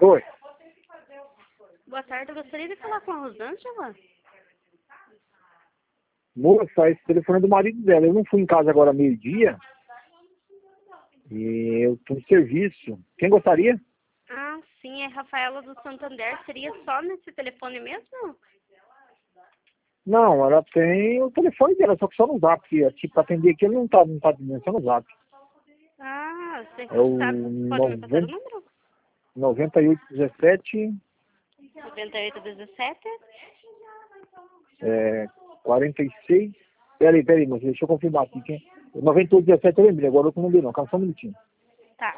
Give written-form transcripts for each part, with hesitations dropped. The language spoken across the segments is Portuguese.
Oi. Boa tarde, eu gostaria de falar com a Rosângela. Moça, esse telefone é do marido dela. Eu não fui em casa agora meio-dia. E eu tô em serviço. Quem gostaria? Ah, sim, é Rafaela do Santander. Seria só nesse telefone mesmo? Não, ela tem o telefone dela, só que só no zap. Tipo, atender aqui ele não tá atendendo, só no zap. Ah, você É o sabe, pode me passar o número? 9817 9817 46. Peraí, mas deixa eu confirmar aqui. 9817 eu lembrei, agora eu não lembrei não, calma só um minutinho. Tá.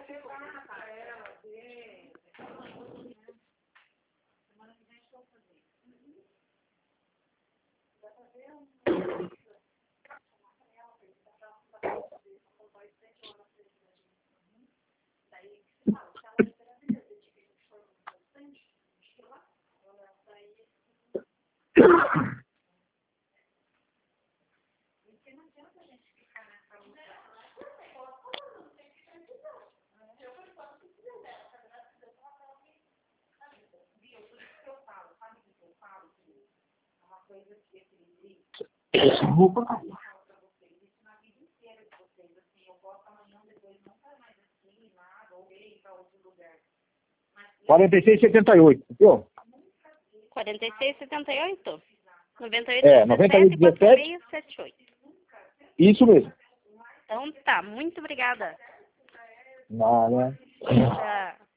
Opa. 4678, viu? 4678 9817. 9817 Isso mesmo. Então tá, muito obrigada. Nada. Tá.